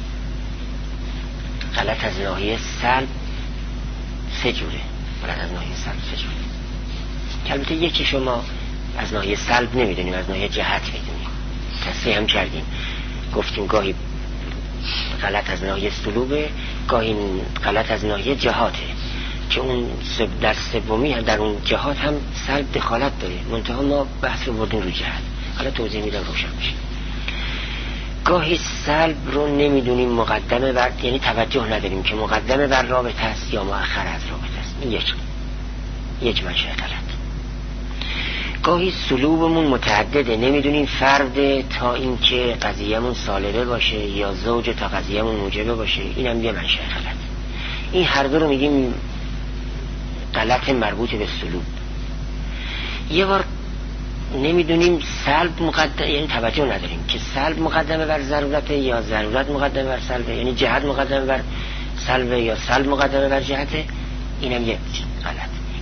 غلط از ناحیه سلب سه جوره. غلط از ناحیه سلب سه جوره که البته یکی شما از ناحیه سلب نمیدونیم، از ناحیه جهت میدونیم. تصریح هم کردیم، گفتیم گاهی غلط از ناحیه سلوبه، گاهی غلط از ناحیه جهاته، که اون در سومی در اون جهات هم سلب دخالت داره. منتها ما بحث رو بردیم رو جهت. حالا توضیح میدم روشن بشه. گاهی سلب رو نمیدونیم مقدمه بر، یعنی توجه نداریم که مقدمه بر رابطه است یا مؤخر از رابطه است. این یک منشأ غلط. گاهی سلوبمون متعدده، نمیدونیم فرد تا اینکه قضیه‌مون سالبه باشه یا زوج تا قضیه‌مون موجبه باشه. اینم یه منشأ غلط. این هر دو رو میگیم غلط مربوط به سلوب. یه بار نمیدونیم سلب مقدم، یعنی توجه نداریم که سلب مقدمه بر ضرورت یا ضرورت مقدمه بر سلبه، یعنی جهت مقدمه بر سلبه یا سلب مقدمه بر جهته. اینم یه غلط.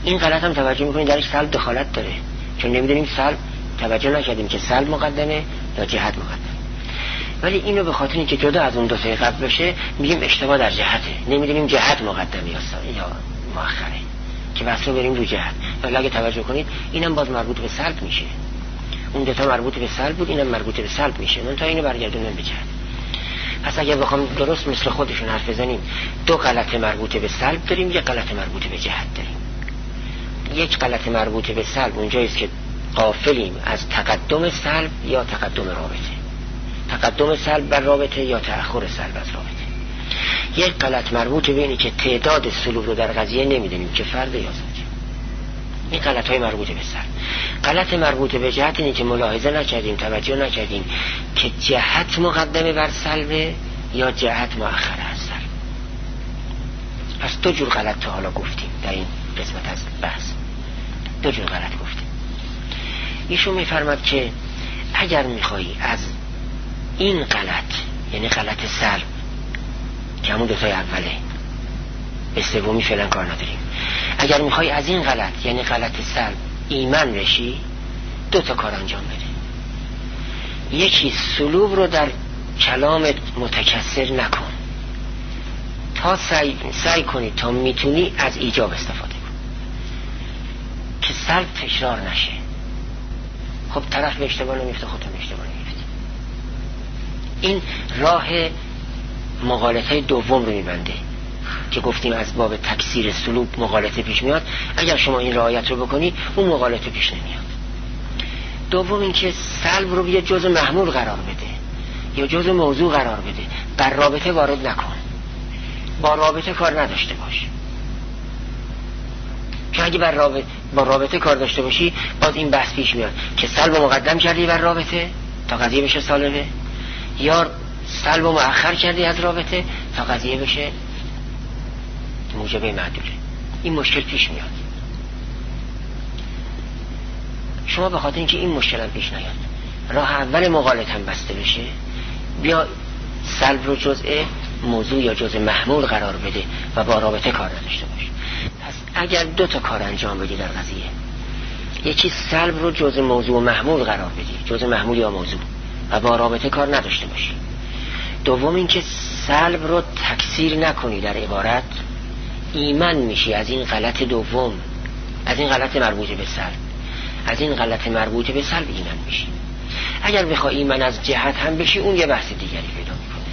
این غلط هم توجه میکنید درش سلب دخالت داره، چون نمیدونیم سلب، توجه نکردیم که سلب مقدمه یا جهت مقدمه. ولی اینو به خاطر اینکه جدا از اون دو تا قبل بشه میگیم اشتباه در جهته، نمیدونیم جهت مقدمه یا مؤخره که واسه بریم رو جهت. ولی اگه توجه کنید اینم باز مربوط به سلب میشه، اون دو تا مربوط به سلب بود، اینم مربوط به سلب میشه، من تا اینو برگردونم به جهت. پس اگه بخوام درست مثل خودشون حرف بزنیم، دو غلط مربوط به سلب داریم، یک غلط مربوط به جهت داریم. یک غلط مربوط به سلب اونجاییست که غافلیم از تقدم سلب یا تقدم رابطه، تقدم سلب بر رابطه یا تأخر سلب از رابطه. یک غلط مربوط به اینه که تعداد سلوب رو در قضیه نمیدونیم که فرد یا زوجه. این غلط‌های مربوط به سلب. غلط مربوط به جهت اینه که ملاحظه نکردیم، توجه نکردیم که جهت مقدمه بر سلب یا جهت مؤخره از سلب. پس دو جور غلط تا حالا گفتیم در این قسمت از بحث، دو جور غلط گفتیم. ایشون میفرماد که اگر میخوایی از این غلط، یعنی غلط سلب که همون دوتای اوله، به سومی فعلا کار نداریم، اگر میخوای از این غلط یعنی غلط سلب ایمن بشی، دو تا کار انجام بده. یکی سلوب رو در کلامت متکثر نکن، تا سعی کنی تا میتونی از ایجاب استفاده کن که سلب تکرار نشه. خب طرف به اشتباه نمیفته، خودتون به اشتباه نمیفته. این راه مغالطه دوم رو میبنده که گفتیم از باب تکثیر سلوب مغالطه پیش میاد. اگر شما این رعایت رو بکنی اون مغالطه پیش نمیاد. دوم این که سلب رو یه جزء محمول قرار بده یا جزء موضوع قرار بده، در رابطه وارد نکن، با رابطه کار نداشته باش. چون اگه با رابطه کار داشته باشی باز این بحث پیش میاد که سلب مقدم کردی بر رابطه تا قضیه بشه سالبه، یا سلب مؤخر کردی از رابطه تا قضیه بشه موجبه معدوله. این مشکل پیش میاد. شما به خاطر اینکه این مشکل هم پیش نیاد، راه اول مغالطه هم بسته بشه، بیا سلب رو جزء موضوع یا جزء محمول قرار بده و با رابطه کار نداشته باش. پس اگر دو تا کار انجام بدی در قضیه، یکی سلب رو جزء موضوع و محمول قرار بدی، جزء محمول یا موضوع، و با رابطه کار نداشته باشی. دوم این که سلب رو تکثیر نکنی در عبارت، ایمن میشی از این غلط دوم، از این غلط مربوط به سلب، از این غلط مربوط به سلب ایمن میشی. اگر بخوای ایمن از جهت هم بشی اون یه بحث دیگری پیدا میکنه.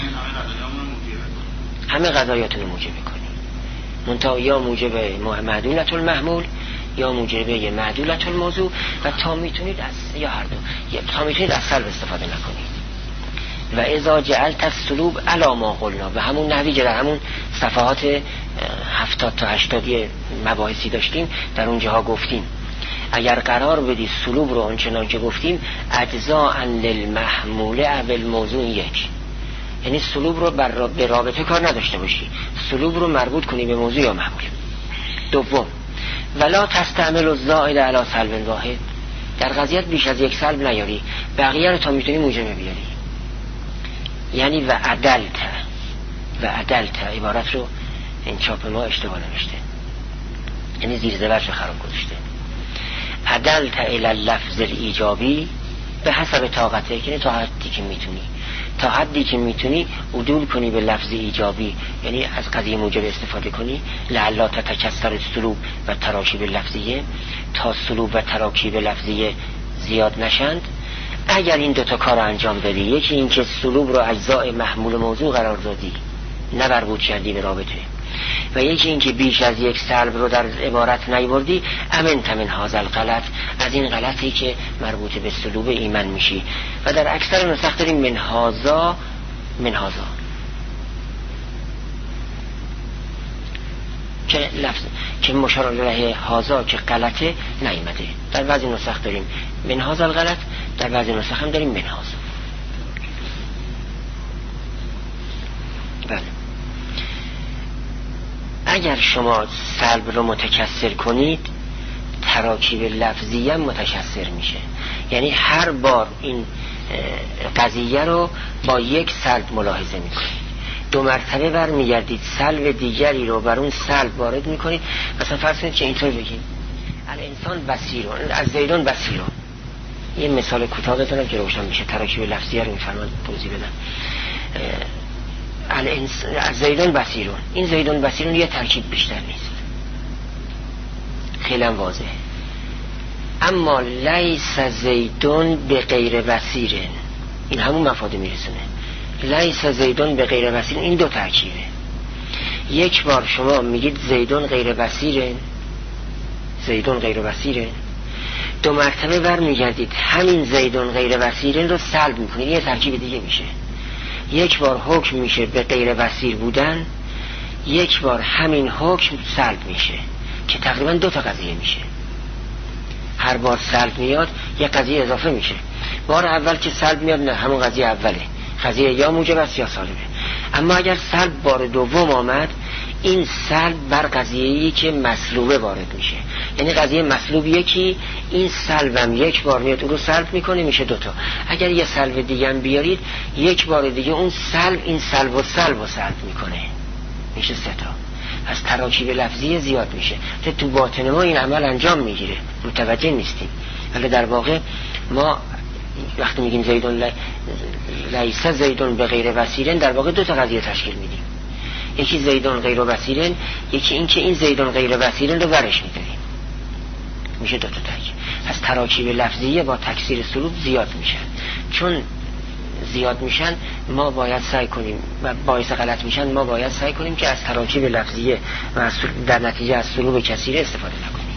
همه قضایاتون رو موجب کنی، منتها یا موجب معدولت المحمول یا موجبه معدولت الموضوع، و تا میتونید از یا هر دو، تا میتونید از سلب استفاده نکنید. و اذا جعلت السلوب علی ما قلنا، به همون نحوی که در همون صفحات 70 تا 80 مباحثی داشتیم در اونجاها گفتیم، اگر قرار بدی سلوب رو آنچنان که گفتیم اجزاء للمحمول اول موضوع یک، یعنی سلوب رو به رابطه کار نداشته باشی، سلوب رو مربوط کنی به موضوع یا محمول. دوم ولا تستعمل الزائد علی سلب واحد، در قضیت بیش از یک سلب نیاری، بقیه رو تا میتونی موجبه بیاری. یعنی و عدلت عبارت رو این چاپ ما اشتباه نوشته، یعنی زیر زبرش خراب گذاشته. عدلت الی اللفظ الایجابی به حسب طاقته، یعنی تا حدی که میتونی عدول کنی به لفظ ایجابی، یعنی از قضیه موجب استفاده کنی. لعلا تتکثر السلوب و تراکیب لفظیه، تا سلوب و تراکیب لفظیه زیاد نشند. اگر این دوتا کار انجام دادی، یکی این که سلوب رو اجزاء محمول موضوع قرار دادی، نه مربوط کردی به رابطه، و یکی این که بیش از یک سلب رو در عبارت نیوردی، امنت من هذا الغلط، از این غلطی که مربوط به سلوب ایمن میشی. و در اکثر نسخ داریم من هذا که لفظ که مشار الیه هذا که غلطه نیامده. در بعضی نسخ داریم من هذا الغلط، در بعضی نسخ هم داریم من هذا. بله، اگر شما سلب رو متکثر کنید، تراکیب لفظی هم متکثر میشه، یعنی هر بار این قضیه رو با یک سلب ملاحظه میکنید. 2 مرتبه برمیگردید سلب دیگری رو بر اون سلب وارد میکنید. مثلا فرض کنید که اینطور بگیم الانسان بصیرون، از زیدون بصیرون. یه مثال کوتاه بزنم که روشن میشه، تراکیب لفظی رو میفرماد توضیح بدم. از زیدون بصیرون، این زیدون بصیرون یه ترکیب بیشتر نیست، خیلی واضحه. اما لیس زیدون به غیر بصیرن، این همون مفاده میرسونه. لیس زیدون به غیر بصیرن، این 2 ترکیبه. یک بار شما میگید زیدون غیر بصیرن، زیدون غیر بصیرن، 2 مرتبه برمیگردید همین زیدون غیر بصیرن رو سلب میکنید، یه ترکیب دیگه میشه. یک بار حکم میشه به غیر بصیر بودن، یک بار همین حکم سلب میشه که تقریبا 2 تا قضیه میشه. هر بار سلب میاد یه قضیه اضافه میشه. بار اول که سلب میاد نه، همون قضیه اوله، قضیه یا موجب است یا سالبه. اما اگر سلب بار دوم آمد، این سلب بر قضیه‌ای که مسلوبه وارد میشه. یعنی قضیه مسلوب یکی، این سلبم یک بار میاد اون رو سلب میکنه، میشه 2 تا. اگر یه سلب دیگه هم بیارید، یک بار دیگه اون سلب این سلب و سلب میکنه، میشه 3 تا. از تراکیب لفظی زیاد میشه. تو باطن ما این عمل انجام میگیره، متوجه نیستیم. ولی در واقع ما وقتی میگیم زیدون لیس زیدون به غیر بصیرن، در واقع 2 تا قضیه تشکیل میدیم. یکی زیدون غیر بصیرن، یکی این که این زیدون غیر بصیرن رو برش میداریم، میشه 2 تا ترکیب. از تراکیب لفظی با تکثیر سلوب زیاد میشن. چون زیاد میشن ما باید سعی کنیم و باعث غلط میشن، ما باید سعی کنیم که از تراکیب لفظیه و در نتیجه از سلوب کثیره استفاده نکنیم.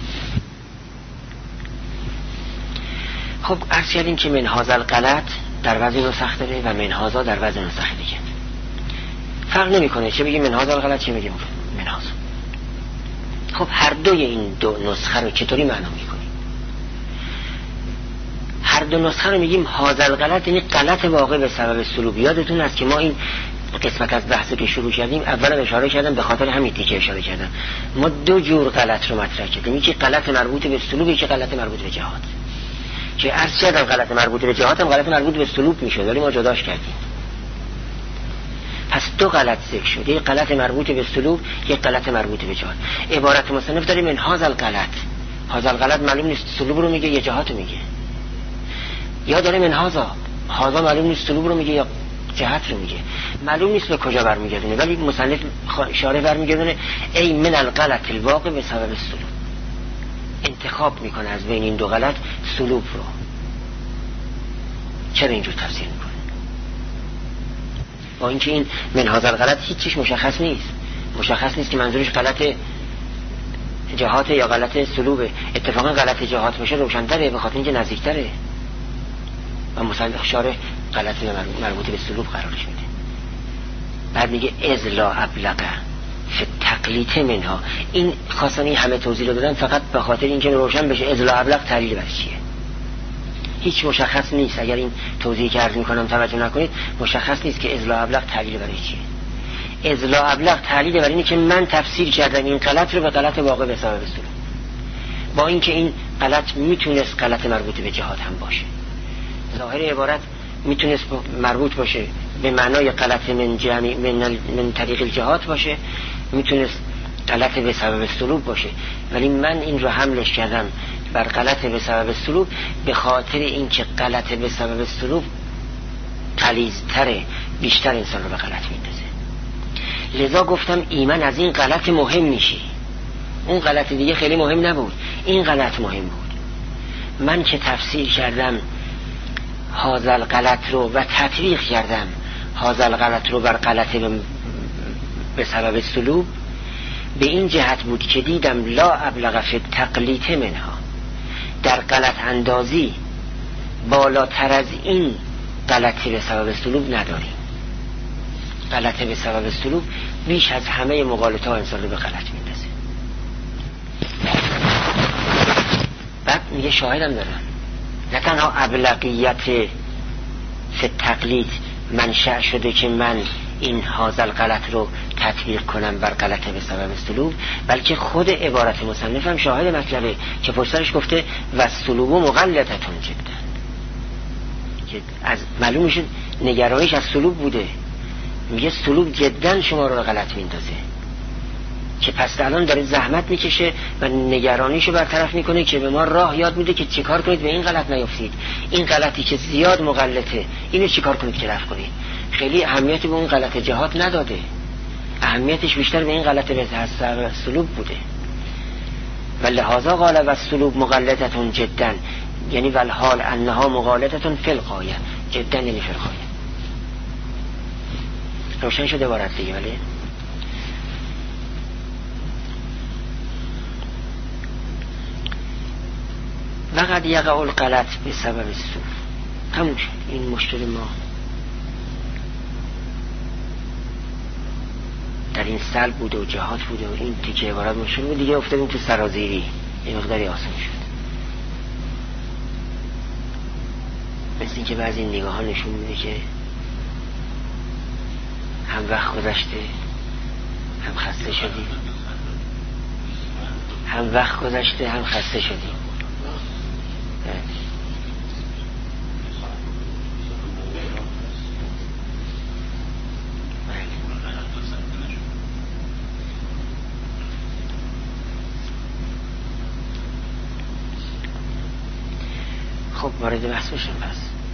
خب عرض کردیم که منهاز الغلط در وزن نسخ داره و منهازا در وزن نسخ دیگه. فرق نمیکنه چه بگیم منهاز الغلط چه بگیم منهاز. خب هر دوی این 2 نسخه رو چطوری معنا میکنیم؟ هر 2 نسخه رو میگیم هاذا الغلط، یعنی غلط واقع به سبب سلوب. یادتون هست که ما این قسمت از بحثی که شروع کردیم اولا اشاره کردم، به خاطر همین تیکه اشاره کردم. ما 2 جور غلط رو مطرح کردیم، یکی غلط مربوط به سلوب، یکی غلط مربوط به جهات. که عرض کردم غلط مربوط به جهات هم غلط مربوط به سلوب میشه، ولی ما جداش کردیم. پس 2 غلط ذکر شده، یک غلط مربوط به سلوب، یک غلط مربوط به جهات. عبارت مصنف داره من هاذا الغلط. هاذا الغلط معلوم نیست سلوب رو میگه یا جهات رو میگه، یا داره من هاذا معلوم نیست سلوب رو میگه یا جهت رو میگه، معلوم نیست به کجا برمیگردونه. ولی مصنف اشاره برمیگردونه ای من الغلط الواقع به سبب سلوب. انتخاب میکنه از بین این 2 غلط سلوب رو. چرا اینجور تفسیر میکنه؟ با اینکه این من هاذا الغلط هیچیش مشخص نیست که منظورش غلط جهات یا غلط سلوبه. اتفاقا غلط جهات باشه روشن‌تره، به خاطر اینکه نزدیک‌تره و مصنف اشاره غلط مربوط به سلوب قرارش میده. بعد میگه از لا ابلغ فی تقلیت منها. این خواستن این همه توضیح رو دادن فقط به خاطر اینکه روشن بشه از لا ابلغ تعلیل برای چیه. هیچ مشخص نیست. اگر این توضیحی که عرض میکنم توجه نکنید، مشخص نیست که از لا ابلغ تعلیل برای چیه. از لا ابلغ تعلیل برای اینه که من تفسیر کردم این غلط رو به غلط واقع به سبب سلوب، با اینکه این غلط میتونست غلط مربوط به جهات هم باشه. ظاهر عبارت میتونست مربوط باشه به معنای غلط من طریق الجهات باشه، میتونست غلط به سبب سلوب باشه، ولی من این رو حملش کردم بر غلط به سبب سلوب به خاطر اینکه غلط به سبب سلوب غلیظ‌تره، بیشتر انسان رو به غلط میندازه. لذا گفتم ایمن از این غلط مهم میشی. اون غلط دیگه خیلی مهم نبود، این غلط مهم بود. من که تفسیر کردم هاذا الغلط رو و تطبیق کردم هاذا الغلط رو بر غلط به سبب سلوب، به این جهت بود که دیدم لا ابلغ فی تقلیت منها، در غلط اندازی بالاتر از این غلطی به سبب سلوب نداریم. غلط به سبب سلوب بیش از همه مغالطه ها انسان رو به غلط میندازه. بعد میگه شاهدم دارم نه تنها ابلغیت فی تقلید منشأ شده که من این هاذا الغلط رو تطبیق کنم بر غلط به سبب سلوب، بلکه خود عبارت مصنف هم شاهد مطلبه که پشترش گفته و سلوب مغلطتون جدا، که از معلوم میشه نگرانیش از سلوب بوده میگه سلوک جدا شما رو غلط میندازه، که پس الان داره زحمت میکشه و نگرانیشو برطرف میکنه که به ما راه یاد میده که چیکار کنید به این غلط نیفتید، این غلطی که زیاد مغلطه اینو چیکار کنید که رفع کنید. خیلی اهمیتی به اون غلط جهات نداده، اهمیتش بیشتر به این غلط به سلوک بوده. و لحاظا قال و السلوک مغلطتون جدا، یعنی والحال انها مغالطتون فی الغایه، جدا یعنی فی الغایه. روشن شده عبارت دیگه؟ ولی وقد یقع الغلط به سبب السوء. تموم شد این مشکل ما در این سلب بوده و جهات بوده و این تیکه عبارت مشکل بود دیگه. افتادیم تو سرازیری، این مقداری آسان شد. مثل این که بعضی نگاه ها نشون میده که هم وقت گذشته هم خسته شدیم، هم وقت گذشته هم خسته شدیم. خب وارد بحث بشیم. پس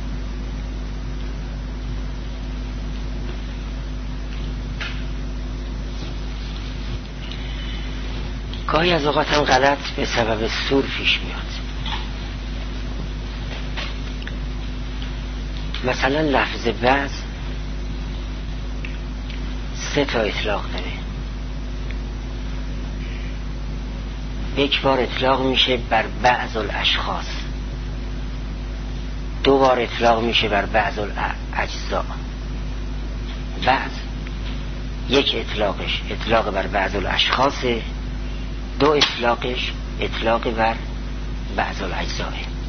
گاهی از اوقات هم غلط به سبب سور پیش میاد. مثلا لفظ بعض 3 تا اطلاق داره. یک بار اطلاق میشه بر بعض الاشخاص، 2 بار اطلاق میشه بر بعض الاجزاء. بعض یک اطلاقش اطلاق بر بعض الاشخاص، 2 اطلاقش اطلاق بر بعض الاجزاء.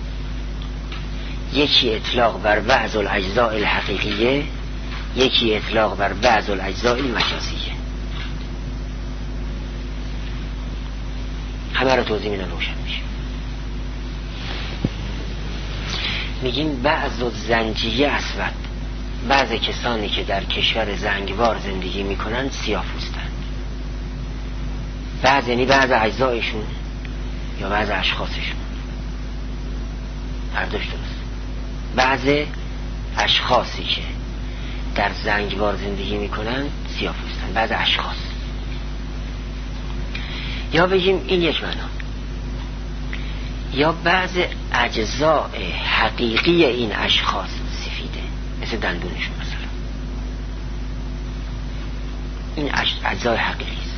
یکی اطلاق بر بعض الاجزاء الحقیقیه، یکی اطلاق بر بعض الاجزاء المجازیه. همه رو توضیح میدن روشن میشه. میگیم بعض الزنجیه اسود، بعض کسانی که در کشور زنگبار زندگی میکنن سیاه‌پوستن. بعض یعنی بعض اجزایشون یا بعض اشخاصشون، هر دوش درست. بعض اشخاصی که در زنگبار زندگی میکنن سیاه‌پوستن، بعض اشخاص. یا بگیم این یک معنا، یا بعض اجزاء حقیقی این اشخاص سفیده، مثل دندونشون مثلا. این اجزای حقیقی است.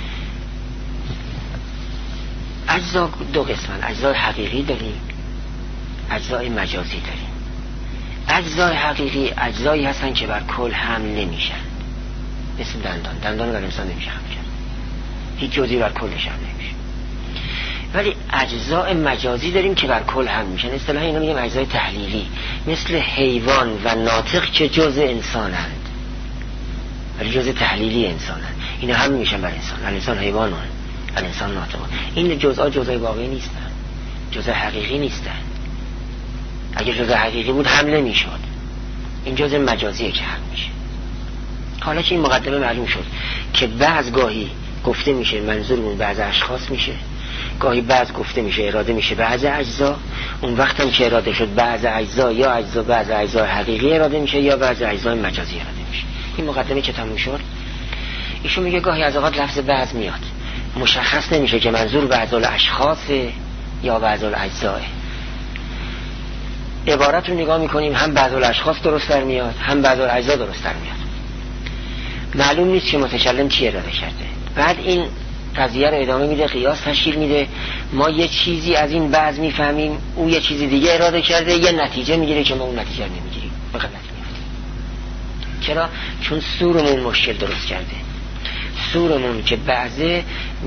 اجزا 2 قسمن، اجزای حقیقی داریم، اجزای مجازی داریم. اجزای حقیقی اجزایی هستن که بر کل حمل نمیشن، مثل دندان بر انسان نمیشه حمل کرد، هیچ جزئی بر کلش حمل نمیشه. ولی اجزای مجازی داریم که بر کل حمل میشن. اصطلاحا اینا میگیم اجزای تحلیلی، مثل حیوان و ناطق که جزء انسانند ولی جزء تحلیلی انسانند. اینا هم میشن بر انسان، انسان حیوانن، انسان ناطق. این جزء جزء واقعی نیستن، جزء حقیقی نیستن. اگه جزء حقیقی بود حمل نمیشد. این جزء مجازیه که حمل میشه. حالا که این مقدمه معلوم شد که بعض گاهی گفته میشه منظورمون بعض اشخاص میشه، گاهی بعض گفته میشه اراده میشه بعض اجزا. اون وقت هم که اراده شد بعض اجزا یا اجزا بعض اجزای حقیقی اراده میشه یا بعض اجزای مجازی اراده میشه. این مقدمه که تموم شد، ایشون میگه گاهی از اوقات لفظ بعض میاد، مشخص نمیشه که منظور بعض الاشخاص یا بعض الاجزا. عبارت رو نگاه میکنیم، هم بعض الاشخاص درست در میاد هم بعض الاجزا درست در میاد. معلوم نیست که متکلم چی اراده کرده. بعد این قضیه رو ادامه میده، قیاس تشکیل میده. ما یه چیزی از این بعض میفهمیم، او یه چیزی دیگه اراده کرده، یه نتیجه میگیره که ما اون نتیجه رو نمیگیریم، به غلط میفتیم. چرا؟ چون سورمون مشکل درست کرده. سورمون که بعضه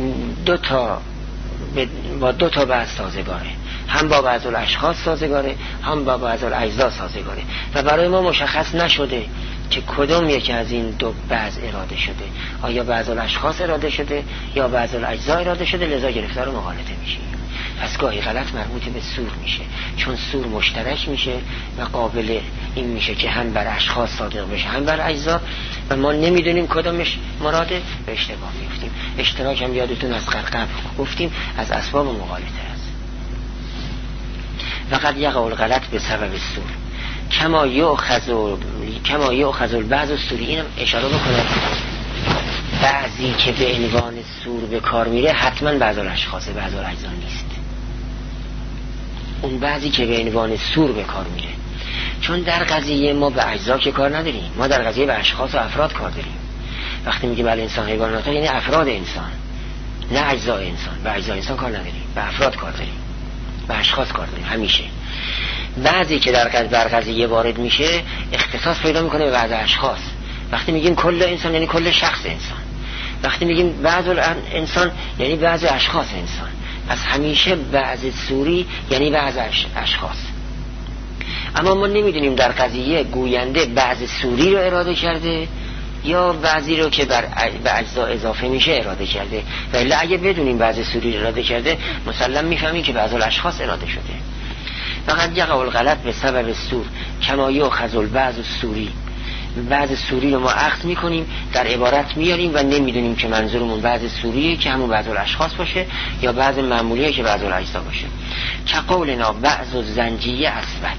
با 2 تا بعض سازگاره، هم با بعض الاشخاص سازگاره هم با بعض الاجزا سازگاره و برای ما مشخص نشده که کدوم یکی از این 2 بعض اراده شده، آیا بعض الاشخاص اراده شده یا بعض الاجزا اراده شده، لذا گرفتار مغالطه میشیم. پس گاهی غلط مربوط به سور میشه، چون سور مشترک میشه و قابل این میشه که هم بر اشخاص صادق بشه هم بر اجزا. و ما نمیدونیم کدامش مراده به اشتباه میفتیم. اشتراک هم یادتون از قبل گفتیم از اسباب مغالطه است. وقد یقع الغلط به سبب السور کما یؤخذ البعض السوری. اینم اشاره بکنم بعضی که به عنوان سور به کار میره حتما بعض الاشخاص بعض الاجزا نیست. اون بعضی که به عنوان سور به کار میره، چون در قضیه ما به اجزا که کار نداریم، ما در قضیه به اشخاص و افراد کار داریم. وقتی میگیم بله انسان حیوانات یعنی افراد انسان، نه اجزا انسان. به اجزا انسان کار نداریم، به افراد کار داریم، به اشخاص کار داریم. همیشه بعضی که در قضیه وارد میشه اختصاص پیدا میکنه به بعض اشخاص. وقتی میگیم کل انسان یعنی کل شخص انسان، وقتی میگیم بعض انسان یعنی بعض اشخاص انسان. پس همیشه بعض سوری یعنی بعض اشخاص. اما ما نمیدونیم در قضیه گوینده بعض سوری رو اراده کرده یا بعضی رو که به اجزا اضافه میشه اراده کرده. ولی اگه بدونیم بعض سوری رو اراده کرده مسلم میفهمیم که بعض الاشخاص اراده شده. فقط یقع الغلط به سبب السور کما یؤخذ البعض السوری. بعض سوری رو ما اخذ میکنیم در عبارت میاریم و نمیدونیم که منظورمون بعض سوریه که همون بعض الاشخاص باشه یا بعض معمولیه که بعض الاجزا باشه. که قولنا بعض الزنجیه اسود.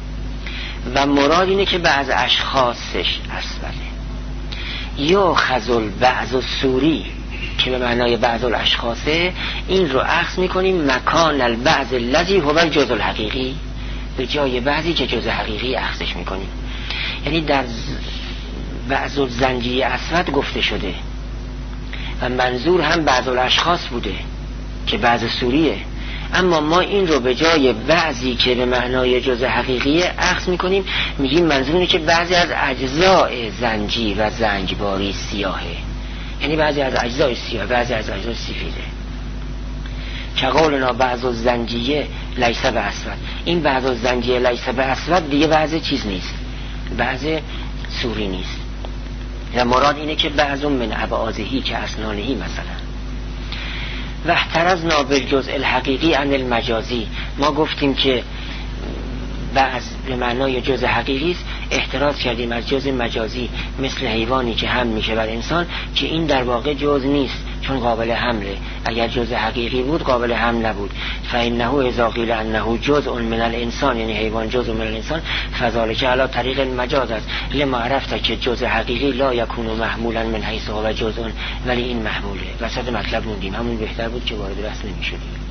و مراد اینه که بعض اشخاصش اسوده. یؤخذ البعض السوری که به معنای بعض الاشخاصه، این رو اخذ میکنیم مکان البعض الذی هو الجزء الحقیقی، به جای بعضی که جزء حقیقی اخذش میکنیم. یعنی در بعض الزنجیه اسود گفته شده و منظور هم بعض الاشخاص بوده که بعض سوریه، اما ما این رو به جای بعضی که به معنای جزء حقیقیه اخذ میکنیم، میگیم منظور اینه که بعضی از اجزاء زنجی و زنجباری سیاهه، یعنی بعضی از اجزای سیاه بعضی از اجزای سفیده. که قولنا بعض الزنجیه لیس به اسود. این بعض الزنجیه لیس به اسود دیگه بعض چیز نیست، بعض سوری نیست. و مراد اینه که بعض من ابعاضهی که اسنانهی مثلا. و احترزنا بالجزء الحقیقی عن المجازی. ما گفتیم که بعض به معنای جزء حقیقی است، احتراز کردیم از جزء مجازی مثل حیوانی که حمل میشه بر انسان، که این در واقع جزء نیست چون قابل حمله. اگر جزء حقیقی بود قابل حمل نبود. فانه اذا قیل انه جزء من الانسان یعنی حیوان جزء من الانسان فذلک علی طریق المجاز است. لما عرفت که جزء حقیقی لا یکون محمولا من حیث هو جزء، ولی این محموله. وسط مطلب موندیم، همون بهتر بود که وارد بحث نمیشدیم.